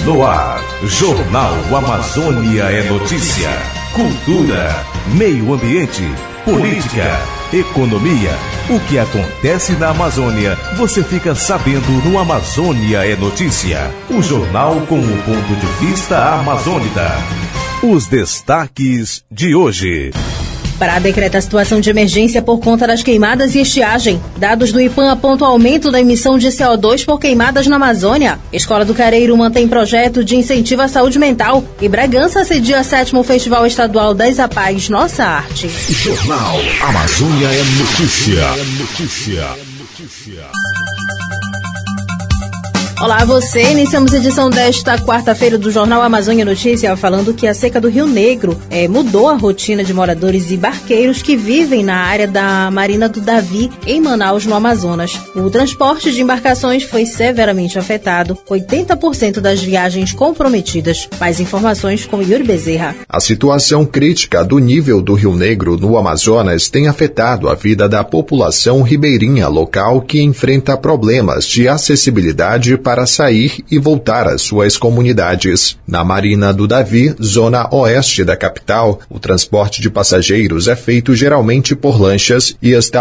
No ar, Jornal Amazônia é notícia, cultura, meio ambiente, política, economia. O que acontece na Amazônia, você fica sabendo no Amazônia é Notícia. O jornal com o ponto de vista amazônida. Os destaques de hoje. Pará decreta a situação de emergência por conta das queimadas e estiagem. Dados do IPAM apontam aumento da emissão de CO2 por queimadas na Amazônia. Escola do Careiro mantém projeto de incentivo à saúde mental. E Bragança cedia 7º Festival Estadual das APAES Nossa Arte. Jornal Amazônia é notícia. Olá, você. Iniciamos a edição desta quarta-feira do Jornal Amazônia Notícia falando que a seca do Rio Negro mudou a rotina de moradores e barqueiros que vivem na área da Marina do Davi, em Manaus, no Amazonas. O transporte de embarcações foi severamente afetado, 80% das viagens comprometidas. Mais informações com Yuri Bezerra. A situação crítica do nível do Rio Negro no Amazonas tem afetado a vida da população ribeirinha local que enfrenta problemas de acessibilidade para sair e voltar às suas comunidades. Na Marina do Davi, zona oeste da capital, o transporte de passageiros é feito geralmente por lanchas e está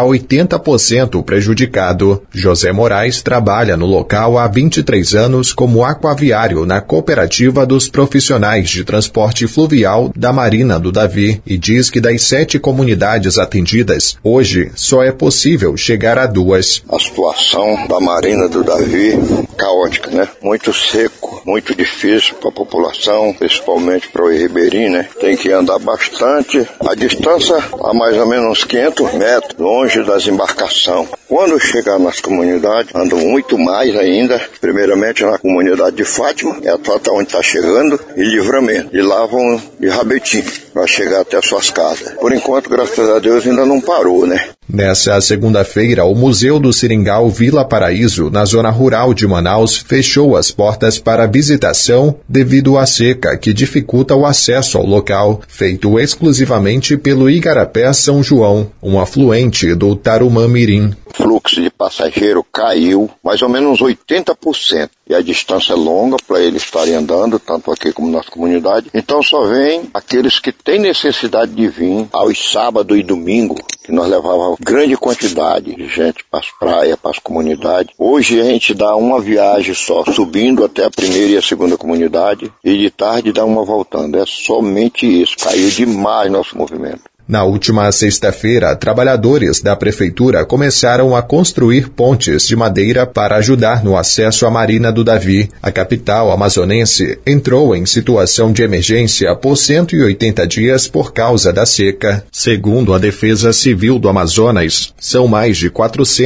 80% prejudicado. José Moraes trabalha no local há 23 anos como aquaviário na Cooperativa dos Profissionais de Transporte Fluvial da Marina do Davi e diz que das 7 comunidades atendidas, hoje só é possível chegar a 2. A situação da Marina do Davi caótica, né? Muito seco, muito difícil para a população, principalmente para o ribeirinho, né? Tem que andar bastante. A distância a mais ou menos uns 500 metros, longe das embarcações. Quando chegar nas comunidades, andam muito mais ainda, primeiramente na comunidade de Fátima, é a total onde está chegando, e Livramento. E lá vão de Rabetim, para chegar até as suas casas. Por enquanto, graças a Deus, ainda não parou, né? Nessa segunda-feira, o Museu do Seringal Vila Paraíso, na zona rural de Manaus, fechou as portas para visitação devido à seca que dificulta o acesso ao local, feito exclusivamente pelo Igarapé São João, um afluente do Tarumã Mirim. O fluxo de passageiro caiu mais ou menos 80%. E a distância é longa para eles estarem andando, tanto aqui como na comunidade. Então só vem aqueles que têm necessidade de vir aos sábados e domingos, que nós levávamos grande quantidade de gente para as praias, para as comunidades. Hoje a gente dá uma viagem só, subindo até a primeira e a segunda comunidade, e de tarde dá uma voltando. É somente isso, caiu demais nosso movimento. Na última sexta-feira, trabalhadores da prefeitura começaram a construir pontes de madeira para ajudar no acesso à Marina do Davi. A capital amazonense entrou em situação de emergência por 180 dias por causa da seca. Segundo a Defesa Civil do Amazonas, são mais de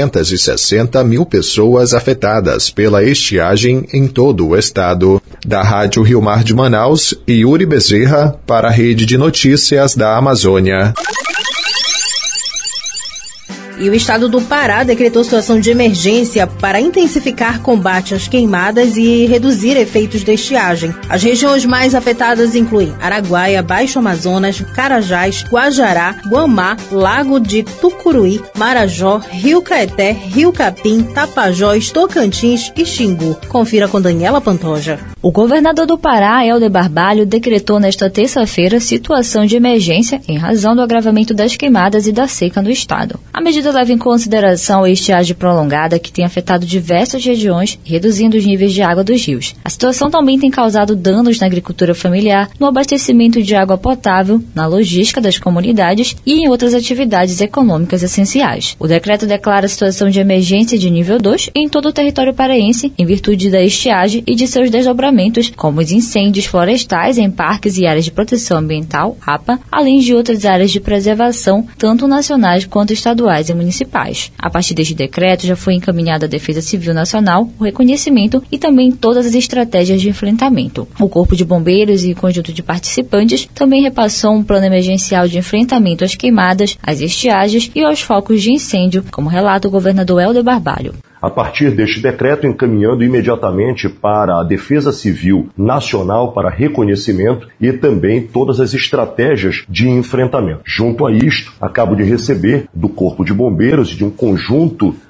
460 mil pessoas afetadas pela estiagem em todo o estado. Da Rádio Rio Mar de Manaus, Yuri Bezerra, para a Rede de Notícias da Amazônia. E o estado do Pará decretou situação de emergência para intensificar combate às queimadas e reduzir efeitos da estiagem. As regiões mais afetadas incluem Araguaia, Baixo Amazonas, Carajás, Guajará, Guamá, Lago de Tucuruí, Marajó, Rio Caeté, Rio Capim, Tapajós, Tocantins e Xingu. Confira com Daniela Pantoja. O governador do Pará, Helder Barbalho, decretou nesta terça-feira situação de emergência em razão do agravamento das queimadas e da seca no estado. A medida leva em consideração a estiagem prolongada que tem afetado diversas regiões, reduzindo os níveis de água dos rios. A situação também tem causado danos na agricultura familiar, no abastecimento de água potável, na logística das comunidades e em outras atividades econômicas essenciais. O decreto declara a situação de emergência de nível 2 em todo o território paraense, em virtude da estiagem e de seus desdobramentos, como os incêndios florestais em parques e áreas de proteção ambiental, APA, além de outras áreas de preservação, tanto nacionais quanto estaduais e municipais. A partir deste decreto, já foi encaminhada à Defesa Civil Nacional o reconhecimento e também todas as estratégias de enfrentamento. O Corpo de Bombeiros e o conjunto de participantes também repassou um plano emergencial de enfrentamento às queimadas, às estiagens e aos focos de incêndio, como relata o governador Helder Barbalho. A partir deste decreto, encaminhando imediatamente para a Defesa Civil Nacional para reconhecimento e também todas as estratégias de enfrentamento. Junto a isto, acabo de receber do Corpo de Bombeiros e de um conjunto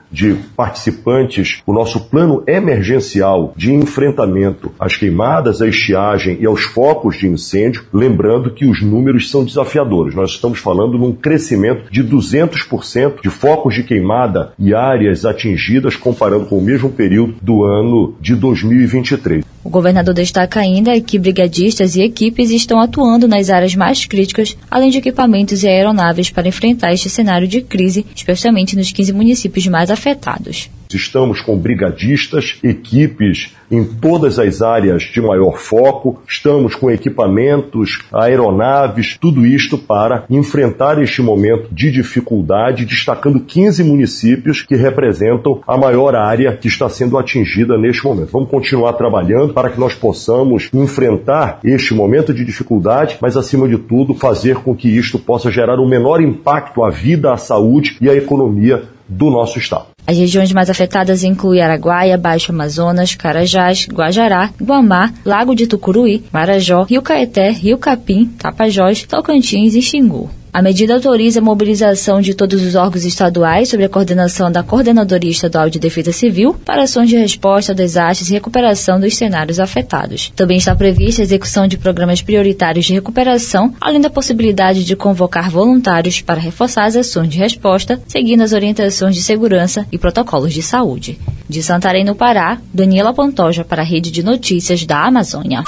de participantes o nosso plano emergencial de enfrentamento às queimadas, à estiagem e aos focos de incêndio, lembrando que os números são desafiadores. Nós estamos falando num crescimento de 200% de focos de queimada e áreas atingidas comparando com o mesmo período do ano de 2023. O governador destaca ainda que brigadistas e equipes estão atuando nas áreas mais críticas, além de equipamentos e aeronaves para enfrentar este cenário de crise, especialmente nos 15 municípios mais afetados. Estamos com brigadistas, equipes em todas as áreas de maior foco, estamos com equipamentos, aeronaves, tudo isto para enfrentar este momento de dificuldade, destacando 15 municípios que representam a maior área que está sendo atingida neste momento. Vamos continuar trabalhando para que nós possamos enfrentar este momento de dificuldade, mas acima de tudo fazer com que isto possa gerar um menor impacto à vida, à saúde e à economia do nosso estado. As regiões mais afetadas incluem Araguaia, Baixo Amazonas, Carajás, Guajará, Guamá, Lago de Tucuruí, Marajó, Rio Caeté, Rio Capim, Tapajós, Tocantins e Xingu. A medida autoriza a mobilização de todos os órgãos estaduais sob a coordenação da Coordenadoria Estadual de Defesa Civil para ações de resposta a desastres e recuperação dos cenários afetados. Também está prevista a execução de programas prioritários de recuperação, além da possibilidade de convocar voluntários para reforçar as ações de resposta, seguindo as orientações de segurança e protocolos de saúde. De Santarém, no Pará, Daniela Pantoja para a Rede de Notícias da Amazônia.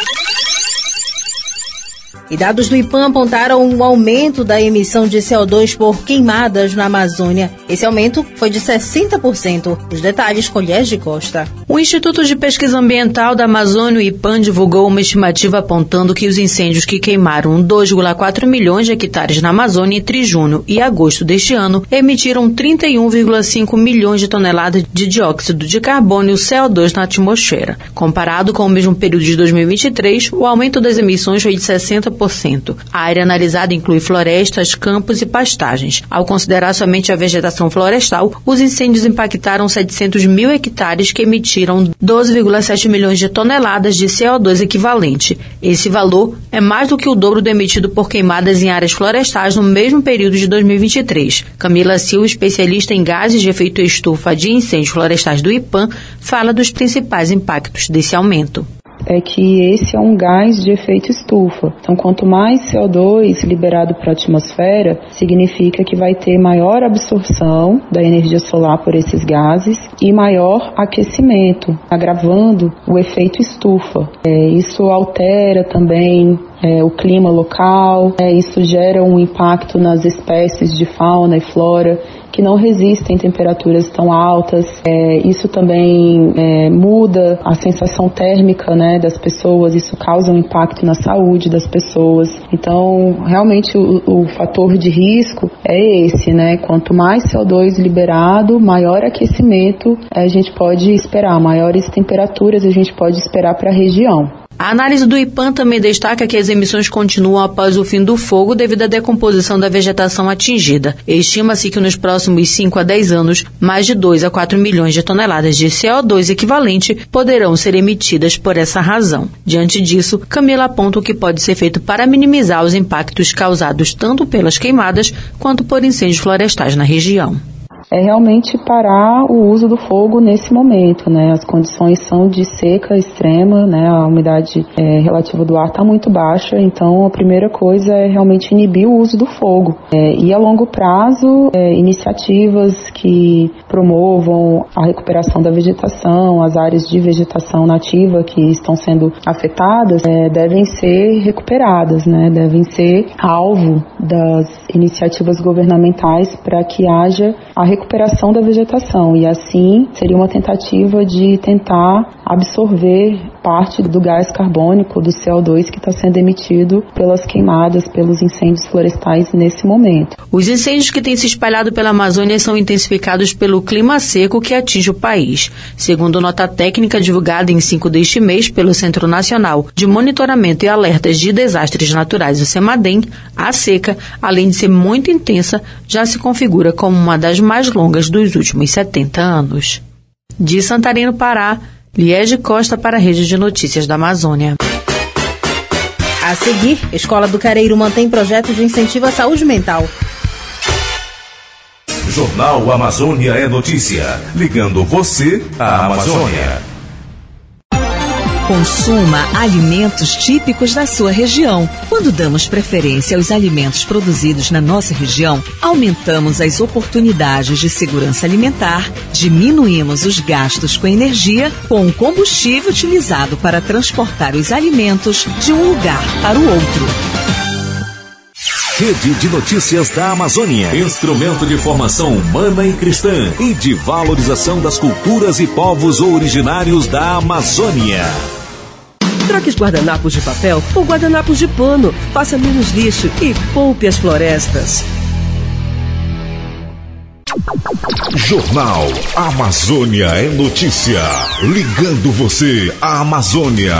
E dados do IPAM apontaram um aumento da emissão de CO2 por queimadas na Amazônia. Esse aumento foi de 60%. Os detalhes com Liés de Costa. O Instituto de Pesquisa Ambiental da Amazônia, o IPAM, divulgou uma estimativa apontando que os incêndios que queimaram 2,4 milhões de hectares na Amazônia entre junho e agosto deste ano emitiram 31,5 milhões de toneladas de dióxido de carbono e CO2 na atmosfera. Comparado com o mesmo período de 2023, o aumento das emissões foi de 60%. A área analisada inclui florestas, campos e pastagens. Ao considerar somente a vegetação florestal, os incêndios impactaram 700 mil hectares que emitiram 12,7 milhões de toneladas de CO2 equivalente. Esse valor é mais do que o dobro do emitido por queimadas em áreas florestais no mesmo período de 2023. Camila Silva, especialista em gases de efeito estufa de incêndios florestais do IPAM, fala dos principais impactos desse aumento. É que esse é um gás de efeito estufa. Então, quanto mais CO2 liberado para a atmosfera, significa que vai ter maior absorção da energia solar por esses gases e maior aquecimento, agravando o efeito estufa. Isso altera também o clima local, isso gera um impacto nas espécies de fauna e flora que não resistem a temperaturas tão altas. Isso também muda a sensação térmica, das pessoas, isso causa um impacto na saúde das pessoas. Então, realmente, o fator de risco é esse, Quanto mais CO2 liberado, maior aquecimento a gente pode esperar, maiores temperaturas a gente pode esperar para a região. A análise do IPAM também destaca que as emissões continuam após o fim do fogo devido à decomposição da vegetação atingida. Estima-se que nos próximos 5 a 10 anos, mais de 2 a 4 milhões de toneladas de CO2 equivalente poderão ser emitidas por essa razão. Diante disso, Camila aponta o que pode ser feito para minimizar os impactos causados tanto pelas queimadas quanto por incêndios florestais na região. É realmente parar o uso do fogo nesse momento, As condições são de seca extrema, A umidade relativa do ar está muito baixa, então a primeira coisa é realmente inibir o uso do fogo. E a longo prazo, iniciativas que promovam a recuperação da vegetação, as áreas de vegetação nativa que estão sendo afetadas, devem ser recuperadas, Devem ser alvo das iniciativas governamentais para que haja a recuperação da vegetação, e assim seria uma tentativa de tentar absorver parte do gás carbônico, do CO2 que está sendo emitido pelas queimadas, pelos incêndios florestais nesse momento. Os incêndios que têm se espalhado pela Amazônia são intensificados pelo clima seco que atinge o país. Segundo nota técnica divulgada em 5 deste mês pelo Centro Nacional de Monitoramento e Alertas de Desastres Naturais, o CEMADEM, a seca, além de ser muito intensa, já se configura como uma das mais longas dos últimos 70 anos. De Santarém, no Pará, Liés de Costa para a Rede de Notícias da Amazônia. A seguir, Escola do Careiro mantém projeto de incentivo à saúde mental. Jornal Amazônia é notícia, ligando você à Amazônia. Consuma alimentos típicos da sua região. Quando damos preferência aos alimentos produzidos na nossa região, aumentamos as oportunidades de segurança alimentar, diminuímos os gastos com energia, com o combustível utilizado para transportar os alimentos de um lugar para o outro. Rede de Notícias da Amazônia. Instrumento de formação humana e cristã e de valorização das culturas e povos originários da Amazônia. Troque os guardanapos de papel por guardanapos de pano. Faça menos lixo e poupe as florestas. Jornal Amazônia é notícia. Ligando você à Amazônia.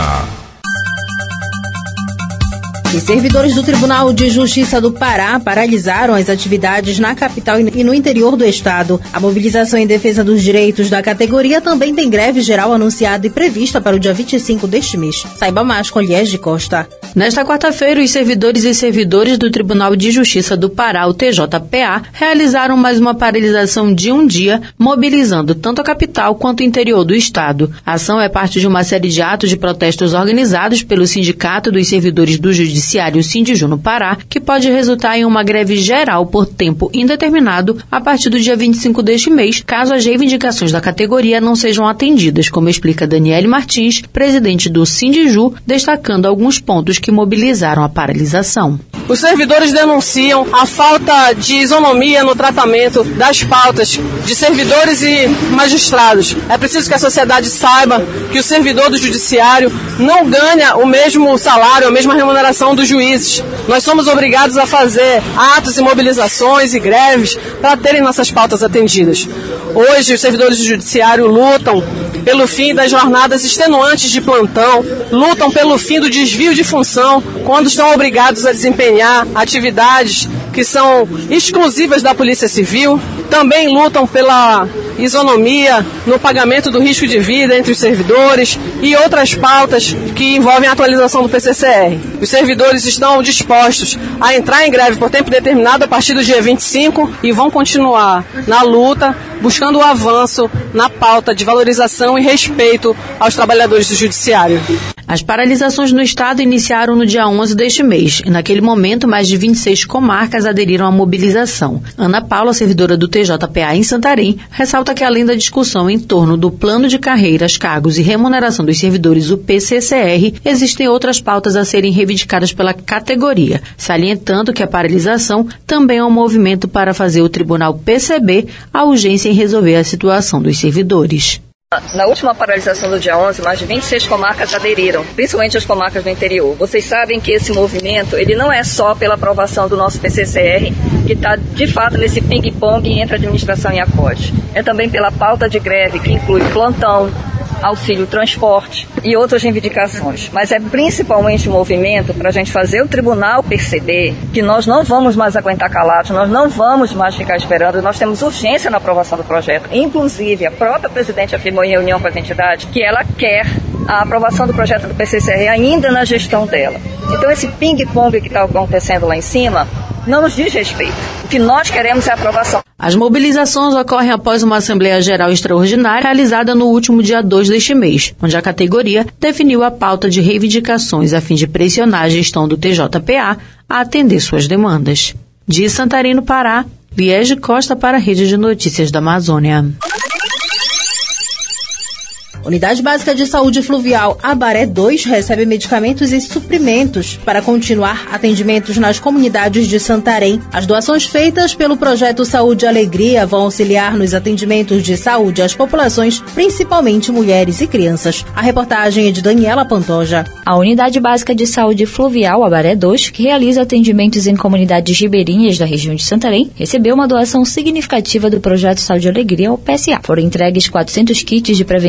Os servidores do Tribunal de Justiça do Pará paralisaram as atividades na capital e no interior do estado. A mobilização em defesa dos direitos da categoria também tem greve geral anunciada e prevista para o dia 25 deste mês. Saiba mais com Liege Costa. Nesta quarta-feira, os servidores e servidores do Tribunal de Justiça do Pará, o TJPA, realizaram mais uma paralisação de um dia, mobilizando tanto a capital quanto o interior do estado. A ação é parte de uma série de atos de protestos organizados pelo Sindicato dos Servidores do Judiciário Sindiju no Pará, que pode resultar em uma greve geral por tempo indeterminado a partir do dia 25 deste mês, caso as reivindicações da categoria não sejam atendidas, como explica Daniele Martins, presidente do Sindiju, destacando alguns pontos que mobilizaram a paralisação. Os servidores denunciam a falta de isonomia no tratamento das pautas de servidores e magistrados. É preciso que a sociedade saiba que o servidor do judiciário não ganha o mesmo salário, a mesma remuneração dos juízes. Nós somos obrigados a fazer atos e mobilizações e greves para terem nossas pautas atendidas. Hoje, os servidores do judiciário lutam pelo fim das jornadas extenuantes de plantão, lutam pelo fim do desvio de função, quando estão obrigados a desempenhar atividades que são exclusivas da Polícia Civil. Também lutam pela isonomia no pagamento do risco de vida entre os servidores e outras pautas que envolvem a atualização do PCCR. Os servidores estão dispostos a entrar em greve por tempo determinado a partir do dia 25 e vão continuar na luta, buscando o avanço na pauta de valorização e respeito aos trabalhadores do judiciário. As paralisações no estado iniciaram no dia 11 deste mês e, naquele momento, mais de 26 comarcas aderiram à mobilização. Ana Paula, servidora do TJPA em Santarém, ressalta que, além da discussão em torno do plano de carreiras, cargos e remuneração dos servidores, o PCCR, existem outras pautas a serem reivindicadas pela categoria, salientando que a paralisação também é um movimento para fazer o tribunal perceber a urgência em resolver a situação dos servidores. Na última paralisação do dia 11, mais de 26 comarcas aderiram, principalmente as comarcas do interior. Vocês sabem que esse movimento, ele não é só pela aprovação do nosso PCCR, que está, de fato, nesse ping-pong entre a administração e a COD. É também pela pauta de greve, que inclui plantão, auxílio transporte e outras reivindicações. Mas é principalmente um movimento para a gente fazer o tribunal perceber que nós não vamos mais aguentar calados, nós não vamos mais ficar esperando, nós temos urgência na aprovação do projeto. Inclusive, a própria presidente afirmou em reunião com as entidades que ela quer a aprovação do projeto do PCCR ainda na gestão dela. Então, esse ping-pong que está acontecendo lá em cima não nos diz respeito. O que nós queremos é a aprovação. As mobilizações ocorrem após uma Assembleia Geral Extraordinária realizada no último dia 2 deste mês, onde a categoria definiu a pauta de reivindicações a fim de pressionar a gestão do TJPA a atender suas demandas. De Santarém, no Pará, Liege Costa para a Rede de Notícias da Amazônia. Unidade Básica de Saúde Fluvial Abaré 2 recebe medicamentos e suprimentos para continuar atendimentos nas comunidades de Santarém. As doações feitas pelo projeto Saúde e Alegria vão auxiliar nos atendimentos de saúde às populações, principalmente mulheres e crianças. A reportagem é de Daniela Pantoja. A Unidade Básica de Saúde Fluvial Abaré 2, que realiza atendimentos em comunidades ribeirinhas da região de Santarém, recebeu uma doação significativa do projeto Saúde e Alegria, o PSA. Foram entregues 400 kits de preventivo do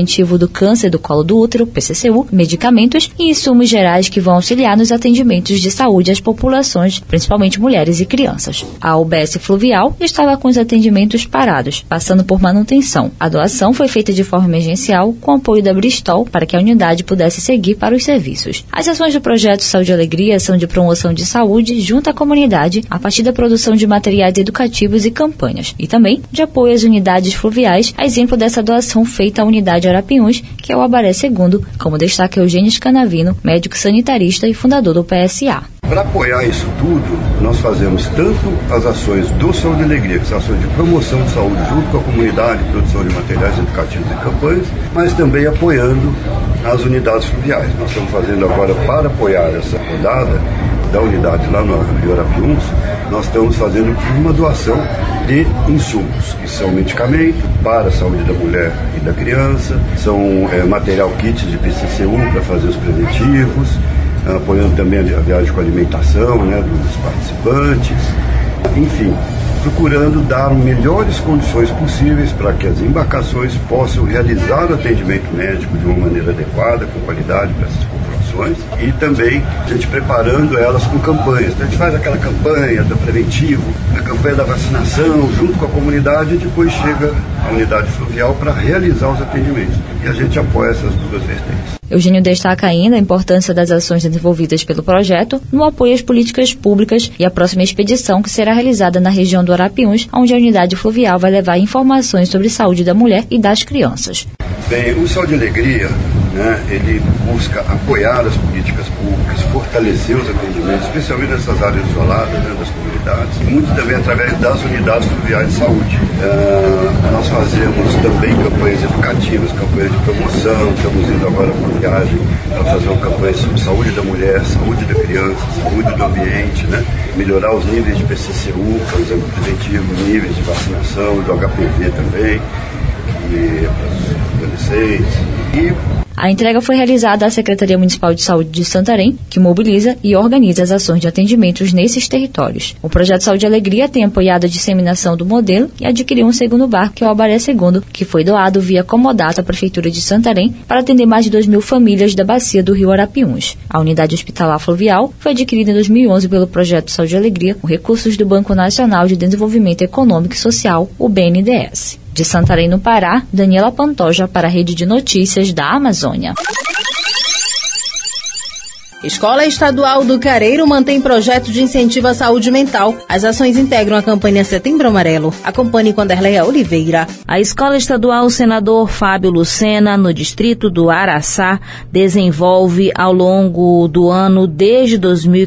do câncer do colo do útero, PCCU, medicamentos e insumos gerais que vão auxiliar nos atendimentos de saúde às populações, principalmente mulheres e crianças. A UBS Fluvial estava com os atendimentos parados, passando por manutenção. A doação foi feita de forma emergencial com apoio da Bristol para que a unidade pudesse seguir para os serviços. As ações do projeto Saúde e Alegria são de promoção de saúde junto à comunidade a partir da produção de materiais educativos e campanhas, e também de apoio às unidades fluviais, a exemplo dessa doação feita à unidade Arapiuns, que é o Abaré II, como destaca Eugênio Scanavino, médico sanitarista e fundador do PSA. Para apoiar isso tudo, nós fazemos tanto as ações do Saúde e Alegria, que são ações de promoção de saúde junto com a comunidade, produção de materiais educativos e campanhas, mas também apoiando as unidades fluviais. Nós estamos fazendo agora, para apoiar essa rodada da unidade lá no Rio Arapiuns, nós estamos fazendo uma doação de insumos, que são medicamentos para a saúde da mulher e da criança, são material kits de PCCU para fazer os preventivos, apoiando também a viagem com alimentação, né, dos participantes, enfim, procurando dar melhores condições possíveis para que as embarcações possam realizar o atendimento médico de uma maneira adequada, com qualidade para essas populações, e também a gente preparando elas com campanhas. Então, a gente faz aquela campanha do preventivo, a campanha da vacinação, junto com a comunidade, e depois chega a unidade fluvial para realizar os atendimentos. E a gente apoia essas duas vertentes. Eugênio destaca ainda a importância das ações desenvolvidas pelo projeto no apoio às políticas públicas e a próxima expedição que será realizada na região do Arapiuns, onde a unidade fluvial vai levar informações sobre saúde da mulher e das crianças. Bem, o Saúde e Alegria, né, ele busca apoiar as políticas públicas, fortalecer os atendimentos, especialmente nessas áreas isoladas, né, das comunidades, e muito também através das unidades fluviais de saúde. Nós fazemos também campanhas educativas, campanhas de promoção, estamos indo agora para uma viagem para fazer uma campanha sobre saúde da mulher, saúde da criança, saúde do ambiente, né, melhorar os níveis de PCCU, por exemplo, preventivo, níveis de vacinação, do HPV também, e para os adolescentes. A entrega foi realizada à Secretaria Municipal de Saúde de Santarém, que mobiliza e organiza as ações de atendimentos nesses territórios. O projeto Saúde e Alegria tem apoiado a disseminação do modelo e adquiriu um segundo barco, que é o Abaré II, que foi doado via comodato à Prefeitura de Santarém para atender mais de 2.000 famílias da bacia do Rio Arapiuns. A unidade hospitalar fluvial foi adquirida em 2011 pelo projeto Saúde e Alegria, com recursos do Banco Nacional de Desenvolvimento Econômico e Social, o BNDES. De Santarém, no Pará, Daniela Pantoja para a Rede de Notícias da Amazônia. Escola Estadual do Careiro mantém projeto de incentivo à saúde mental. As ações integram a campanha Setembro Amarelo. Acompanhe com Anderleia Oliveira. A Escola Estadual Senador Fábio Lucena, no distrito do Araçá, desenvolve ao longo do ano, desde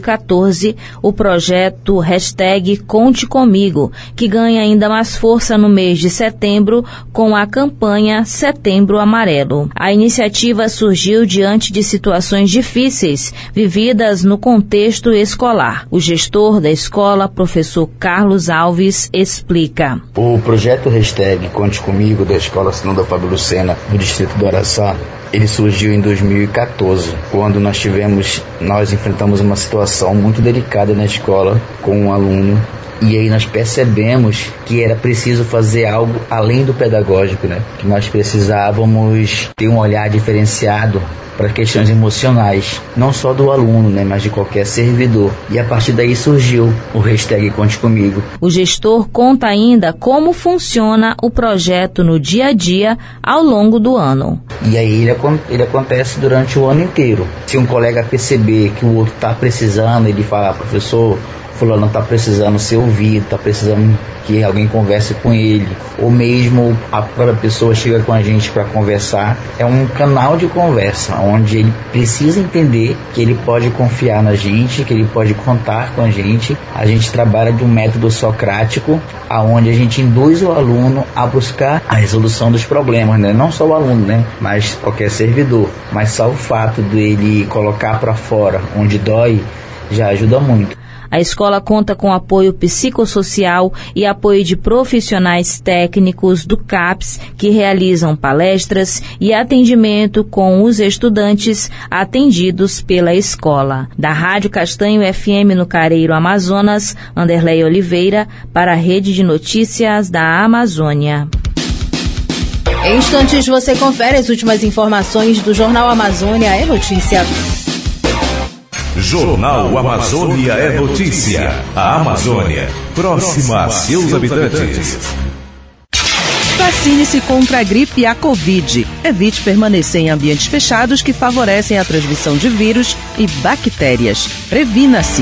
2014, o projeto #Conte Comigo, que ganha ainda mais força no mês de setembro com a campanha Setembro Amarelo. A iniciativa surgiu diante de situações difíceis vividas no contexto escolar. O gestor da escola, professor Carlos Alves, explica. O projeto #Conte Comigo da Escola Senador Fábio Lucena, no distrito do Araçá, ele surgiu em 2014, quando nós enfrentamos uma situação muito delicada na escola com um aluno. E aí nós percebemos que era preciso fazer algo além do pedagógico, né? Que nós precisávamos ter um olhar diferenciado para questões emocionais, não só do aluno, né, mas de qualquer servidor. E a partir daí surgiu o #Conte Comigo. O gestor conta ainda como funciona o projeto no dia a dia ao longo do ano. E aí ele acontece durante o ano inteiro. Se um colega perceber que o outro está precisando, ele fala, professor, fulano está precisando ser ouvido, está precisando que alguém converse com ele, ou mesmo a própria pessoa chega com a gente para conversar, é um canal de conversa, onde ele precisa entender que ele pode confiar na gente, que ele pode contar com a gente. A gente trabalha de um método socrático, aonde a gente induz o aluno a buscar a resolução dos problemas, né? Não só o aluno, né? Mas qualquer servidor. Mas só o fato dele colocar para fora onde dói, já ajuda muito. A escola conta com apoio psicossocial e apoio de profissionais técnicos do CAPS, que realizam palestras e atendimento com os estudantes atendidos pela escola. Da Rádio Castanho FM no Careiro, Amazonas, Anderleia Oliveira, para a Rede de Notícias da Amazônia. Em instantes você confere as últimas informações do Jornal Amazônia é Notícia. Jornal Amazônia é Notícia. A Amazônia, próxima a seus habitantes. Vacine-se contra a gripe e a Covid. Evite permanecer em ambientes fechados que favorecem a transmissão de vírus e bactérias. Previna-se.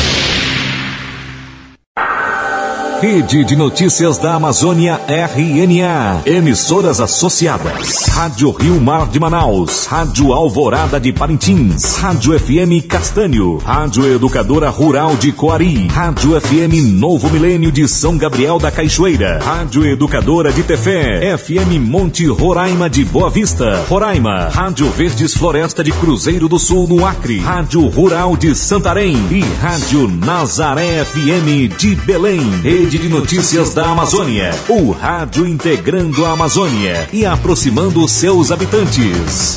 Rede de Notícias da Amazônia, RNA. Emissoras associadas. Rádio Rio Mar de Manaus. Rádio Alvorada de Parintins. Rádio FM Castanho. Rádio Educadora Rural de Coari. Rádio FM Novo Milênio de São Gabriel da Cachoeira. Rádio Educadora de Tefé. FM Monte Roraima de Boa Vista, Roraima. Rádio Verdes Floresta de Cruzeiro do Sul, no Acre. Rádio Rural de Santarém. E Rádio Nazaré FM de Belém. Rede de Notícias da Amazônia, o rádio integrando a Amazônia e aproximando seus habitantes.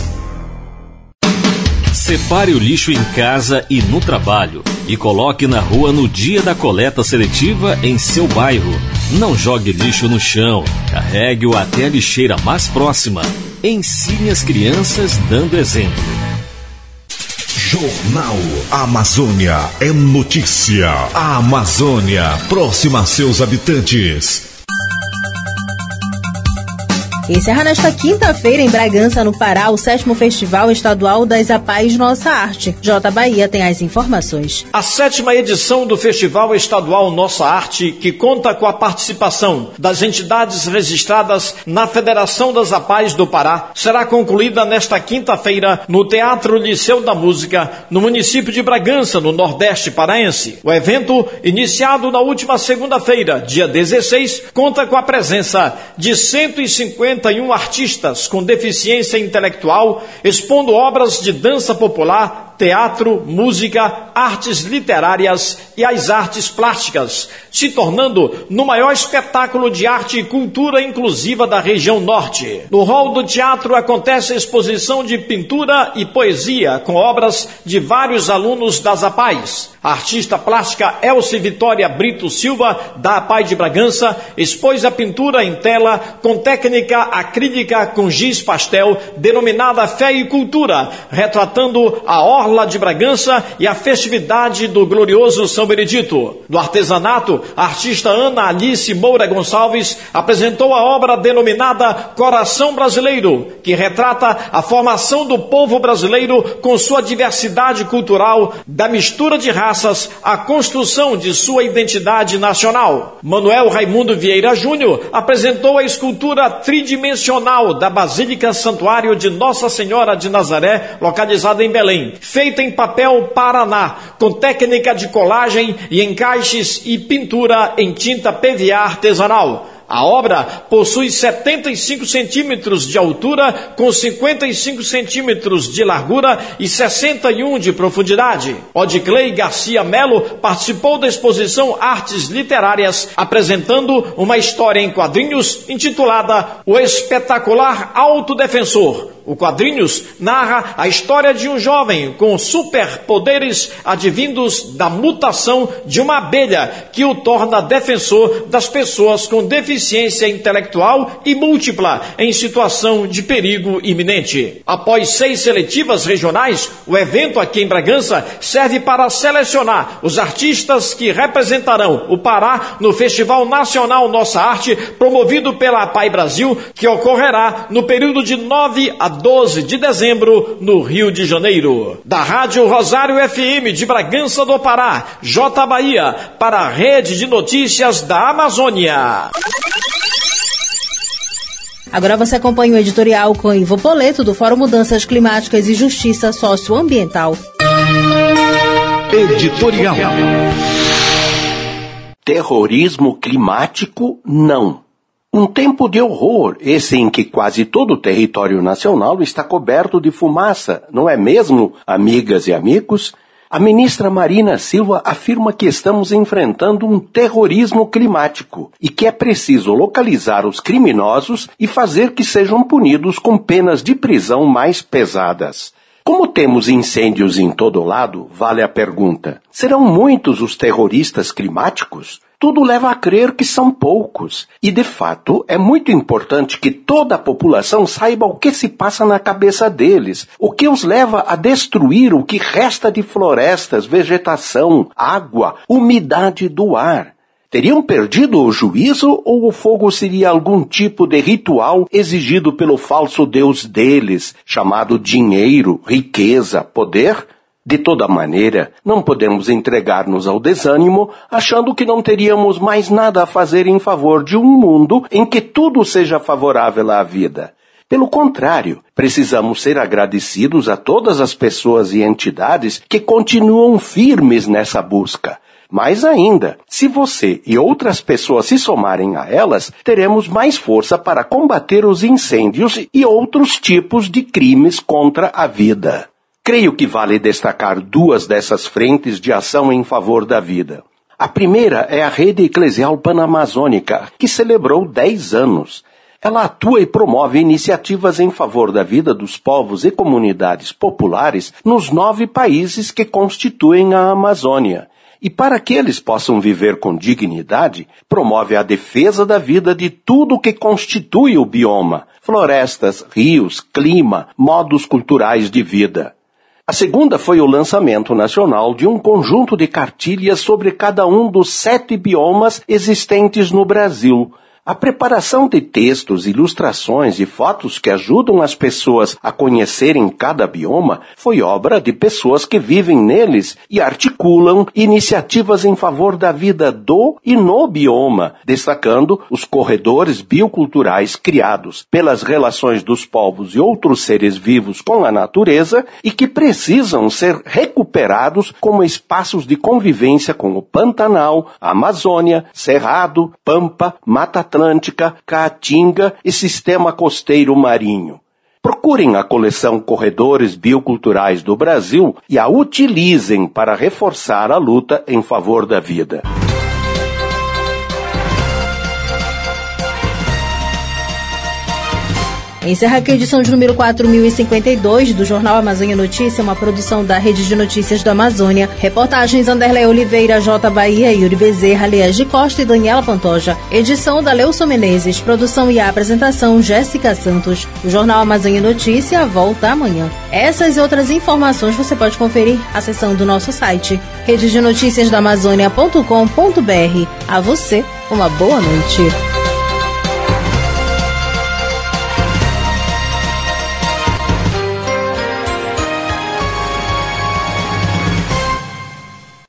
Separe o lixo em casa e no trabalho e coloque na rua no dia da coleta seletiva em seu bairro. Não jogue lixo no chão, carregue-o até a lixeira mais próxima. Ensine as crianças dando exemplo. Jornal Amazônia é notícia. A Amazônia, próxima a seus habitantes. Encerra nesta quinta-feira em Bragança, no Pará, o 7º Festival Estadual das APAES Nossa Arte. J. Bahia tem as informações. A 7ª edição do Festival Estadual Nossa Arte, que conta com a participação das entidades registradas na Federação das APAES do Pará, será concluída nesta quinta-feira no Teatro Liceu da Música, no município de Bragança, no Nordeste paraense. O evento, iniciado na última segunda-feira, dia 16, conta com a presença de 151 artistas com deficiência intelectual, expondo obras de dança popular, teatro, música, artes literárias e as artes plásticas, se tornando no maior espetáculo de arte e cultura inclusiva da região norte. No hall do teatro acontece a exposição de pintura e poesia com obras de vários alunos das APAES. A artista plástica Elce Vitória Brito Silva, da APAE de Bragança, expôs a pintura em tela com técnica acrílica com giz pastel, denominada Fé e Cultura, retratando a Orla de Bragança e a festividade do glorioso São Benedito. No artesanato, a artista Ana Alice Moura Gonçalves apresentou a obra denominada Coração Brasileiro, que retrata a formação do povo brasileiro com sua diversidade cultural, da mistura de raças à construção de sua identidade nacional. Manuel Raimundo Vieira Júnior apresentou a escultura tridimensional da Basílica Santuário de Nossa Senhora de Nazaré, localizada em Belém, feita em papel Paraná, com técnica de colagem e encaixes e pintura em tinta PVA artesanal. A obra possui 75 centímetros de altura, com 55 centímetros de largura e 61 de profundidade. Odiclei Garcia Melo participou da exposição Artes Literárias, apresentando uma história em quadrinhos intitulada O Espetacular Autodefensor. O Quadrinhos narra a história de um jovem com superpoderes advindos da mutação de uma abelha que o torna defensor das pessoas com deficiência intelectual e múltipla em situação de perigo iminente. Após 6 seletivas regionais, o evento aqui em Bragança serve para selecionar os artistas que representarão o Pará no Festival Nacional Nossa Arte, promovido pela APAE Brasil, que ocorrerá no período de 9 a 12 de dezembro, no Rio de Janeiro. Da Rádio Rosário FM de Bragança do Pará, J. Bahia, para a Rede de Notícias da Amazônia. Agora você acompanha o editorial com Ivo Poleto, do Fórum Mudanças Climáticas e Justiça Socioambiental. Editorial. Terrorismo climático, não. Um tempo de horror, esse em que quase todo o território nacional está coberto de fumaça, não é mesmo, amigas e amigos? A ministra Marina Silva afirma que estamos enfrentando um terrorismo climático e que é preciso localizar os criminosos e fazer que sejam punidos com penas de prisão mais pesadas. Como temos incêndios em todo lado, vale a pergunta: serão muitos os terroristas climáticos? Tudo leva a crer que são poucos. E, de fato, é muito importante que toda a população saiba o que se passa na cabeça deles, o que os leva a destruir o que resta de florestas, vegetação, água, umidade do ar. Teriam perdido o juízo ou o fogo seria algum tipo de ritual exigido pelo falso deus deles, chamado dinheiro, riqueza, poder? De toda maneira, não podemos entregar-nos ao desânimo achando que não teríamos mais nada a fazer em favor de um mundo em que tudo seja favorável à vida. Pelo contrário, precisamos ser agradecidos a todas as pessoas e entidades que continuam firmes nessa busca. Mais ainda, se você e outras pessoas se somarem a elas, teremos mais força para combater os incêndios e outros tipos de crimes contra a vida. Creio que vale destacar duas dessas frentes de ação em favor da vida. A primeira é a Rede Eclesial Panamazônica, que celebrou 10 anos. Ela atua e promove iniciativas em favor da vida dos povos e comunidades populares nos 9 países que constituem a Amazônia. E para que eles possam viver com dignidade, promove a defesa da vida de tudo o que constitui o bioma: florestas, rios, clima, modos culturais de vida. A segunda foi o lançamento nacional de um conjunto de cartilhas sobre cada um dos 7 biomas existentes no Brasil. A preparação de textos, ilustrações e fotos que ajudam as pessoas a conhecerem cada bioma foi obra de pessoas que vivem neles e articulam iniciativas em favor da vida do e no bioma, destacando os corredores bioculturais criados pelas relações dos povos e outros seres vivos com a natureza e que precisam ser recuperados como espaços de convivência com o Pantanal, a Amazônia, Cerrado, Pampa, Mata Atlântica, Caatinga e Sistema Costeiro Marinho. Procurem a coleção Corredores Bioculturais do Brasil e a utilizem para reforçar a luta em favor da vida. Encerra aqui a edição de número 4052 do Jornal Amazônia Notícia, uma produção da Rede de Notícias da Amazônia. Reportagens Anderlé Oliveira, J. Bahia, Yuri Bezerra, Lias de Costa e Daniela Pantoja. Edição da Leuson Menezes. Produção e apresentação Jéssica Santos. O Jornal Amazônia Notícia volta amanhã. Essas e outras informações você pode conferir acessando o nosso site rededenoticiasdaamazônia.com.br. A você, uma boa noite.